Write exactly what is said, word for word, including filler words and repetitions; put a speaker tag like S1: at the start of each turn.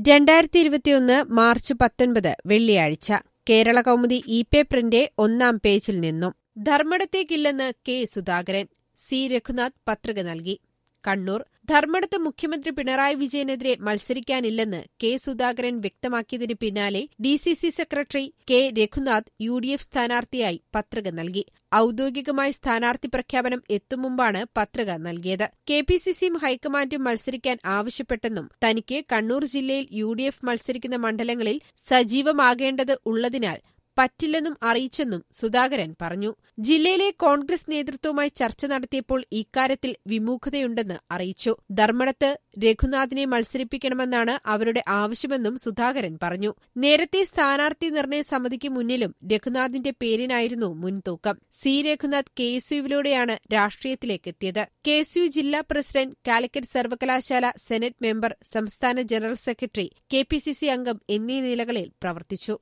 S1: രണ്ടായിരത്തി ഇരുപത്തിയൊന്ന് മാർച്ച് പത്തൊൻപത് വെള്ളിയാഴ്ച കേരള കൗമുദി ഇ പേപ്പറിന്റെ ഒന്നാം പേജിൽ നിന്നും ധർമ്മടത്തേക്കില്ലെന്ന് കെ സുധാകരൻ. സി രഘുനാഥ് പത്രിക നൽകി. കണ്ണൂർ. ധർമ്മടത്ത് മുഖ്യമന്ത്രി പിണറായി വിജയനെതിരെ മത്സരിക്കാനില്ലെന്ന് കെ സുധാകരൻ വ്യക്തമാക്കിയതിന് പിന്നാലെ D C C secretary K Raghunath U D F സ്ഥാനാർത്ഥിയായി പത്രിക നൽകി. ഔദ്യോഗികമായി സ്ഥാനാർത്ഥി പ്രഖ്യാപനം എത്തും മുമ്പാണ് പത്രിക നൽകിയത്. കെ പി സി സിയും ഹൈക്കമാൻഡും മത്സരിക്കാൻ ആവശ്യപ്പെട്ടെന്നും തനിക്ക് കണ്ണൂർ ജില്ലയിൽ യു ഡി എഫ് മത്സരിക്കുന്ന മണ്ഡലങ്ങളിൽ സജീവമാകേണ്ടത് ഉള്ളതിനാൽ പറ്റില്ലെന്നും അറിയിച്ചെന്നും സുധാകരൻ പറഞ്ഞു. ജില്ലയിലെ കോൺഗ്രസ് നേതൃത്വവുമായി ചർച്ച നടത്തിയപ്പോൾ ഇക്കാര്യത്തിൽ വിമുഖതയുണ്ടെന്ന് അറിയിച്ചു. ധർമ്മടത്ത് രഘുനാഥിനെ മത്സരിപ്പിക്കണമെന്നാണ് അവരുടെ ആവശ്യമെന്നും സുധാകരൻ പറഞ്ഞു. നേരത്തെ സ്ഥാനാർത്ഥി നിർണയ സമിതിക്ക് മുന്നിലും രഘുനാഥിന്റെ പേരിനായിരുന്നു മുൻതൂക്കം. സി രഘുനാഥ് കെ എസ് യുവിലൂടെയാണ് രാഷ്ട്രീയത്തിലേക്കെത്തിയത്. കെ എസ് യു ജില്ലാ പ്രസിഡന്റ്, കാലിക്കറ്റ് സർവകലാശാല സെനറ്റ് മെമ്പർ, സംസ്ഥാന general secretary, K P C C അംഗം എന്നീ നിലകളിൽ പ്രവർത്തിച്ചു.